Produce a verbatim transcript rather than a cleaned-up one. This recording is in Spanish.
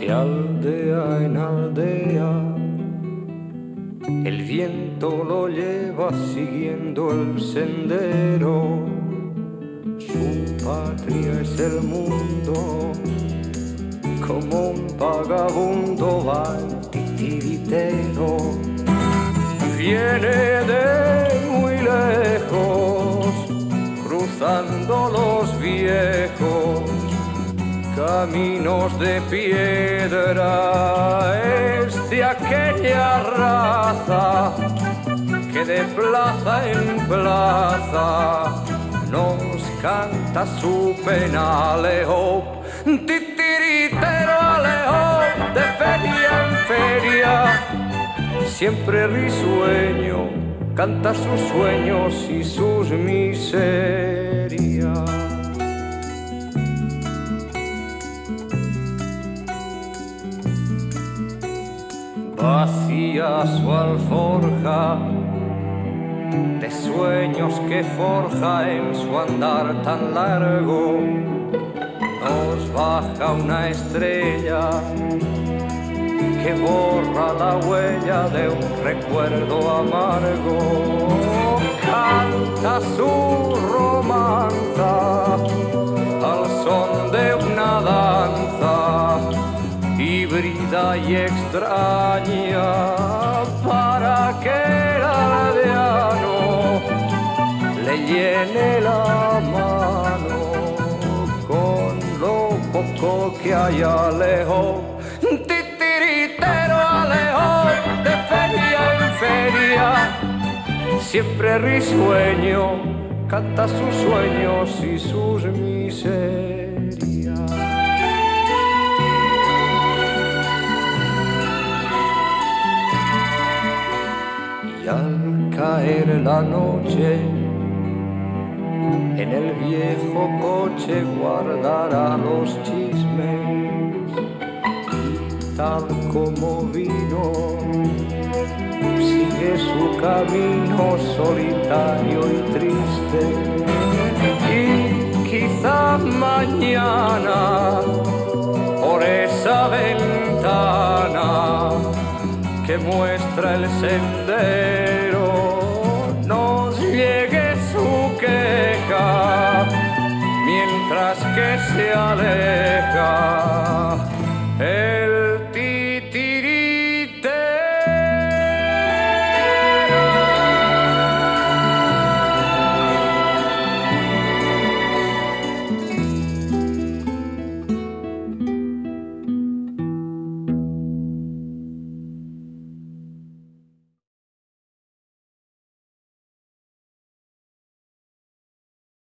De aldea en aldea, el viento lo lleva siguiendo el sendero. Su patria es el mundo, como un vagabundo va el titiritero. Viene de muy lejos, cruzando los viejos caminos de piedra. Es de aquella raza que de plaza en plaza nos canta su pena. Alejo, titiritero, alejo, de feria en feria, siempre risueño, canta sus sueños y sus miserias. Vacía su alforja de sueños que forja en su andar tan largo. Nos baja una estrella que borra la huella de un recuerdo amargo. Canta su romanza al son de una danza híbrida y extraña, para que el aldeano le llene la mano con lo poco que haya lejos. Titiritero, alejo, de feria en feria, siempre risueño, canta sus sueños y sus miserias. Y al caer la noche, en el viejo coche guardará los chismes, y tal como vino, sigue su camino solitario y triste. Y quizá mañana, por esa ventana que muestra el sendero, nos llegue su queja, mientras que se aleja